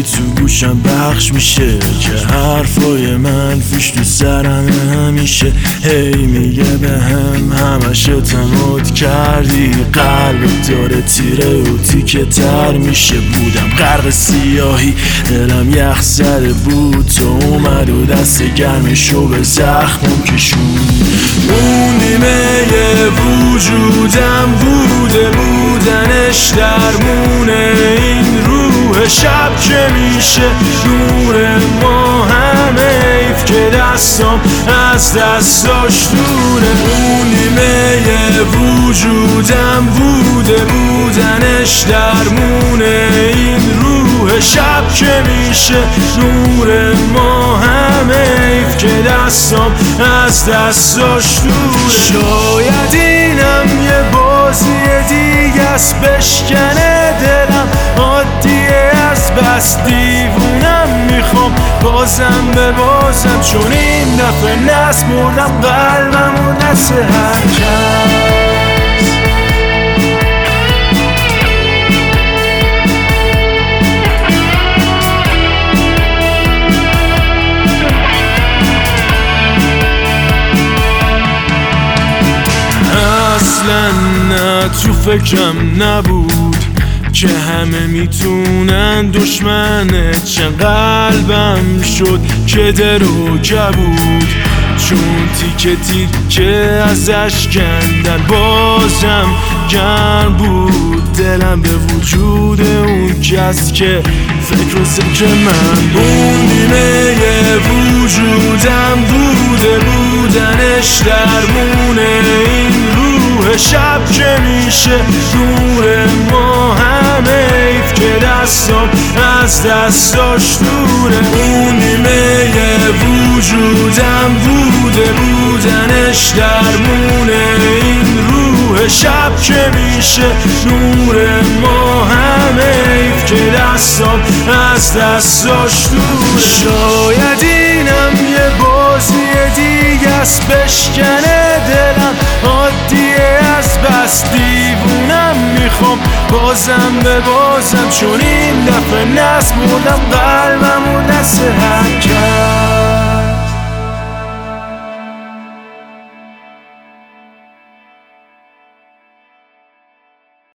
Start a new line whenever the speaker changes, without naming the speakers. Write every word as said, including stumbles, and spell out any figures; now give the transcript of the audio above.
تو گوشم بخش میشه که حرفای منفیش تو سرم همیشه هی میگه به هم همش اعتماد کردی، قلبت داره تیره و تیکه تر میشه. بودم غرق سیاهی، دلم یخ زده بود، تو اومد و دست گرمشو به زخمم کشون. اون نیمه وجودم بوده، بودنش درمونه این روح شب که میشه نور ما. همه ایف که دستم از دستاش دوره. اون نیمه وجودم بوده، بودنش درمونه این روح شب که میشه نور ما. همه ایف که دستم از دستاش دوره. شاید اینم یه بازی دیگه است، بشکنه دلم عادیه از بس دیوونم، میخوام بازم به بازم، چون این دفعه نسپردم قلبم و دست هر کس. اصلا نه تو فکرم نبود که همه میتونن دشمنت، چه قلبم شد که در و کبود، چون تیکه تیکه ازش کندن بازم گرم بود. دلم به وجود اون کس که فکر و ذکر من. اون نیمه وجودم بوده، بودنش درمونه این روح شب که میشه نور ما. همه ایف که دستم از دستاش دوره. اون نیمه وجودم بوده، بودنش درمونه این روح شب که میشه نور ما. همه ایف که دستم از دستاش دوره. شاید اینم یه بازی دیگه است، بشکنه دلم عادیه از بس دیوونم، میخوام بازم به بازم، چون این دفعه نسپردم قلبم و دست هر کس.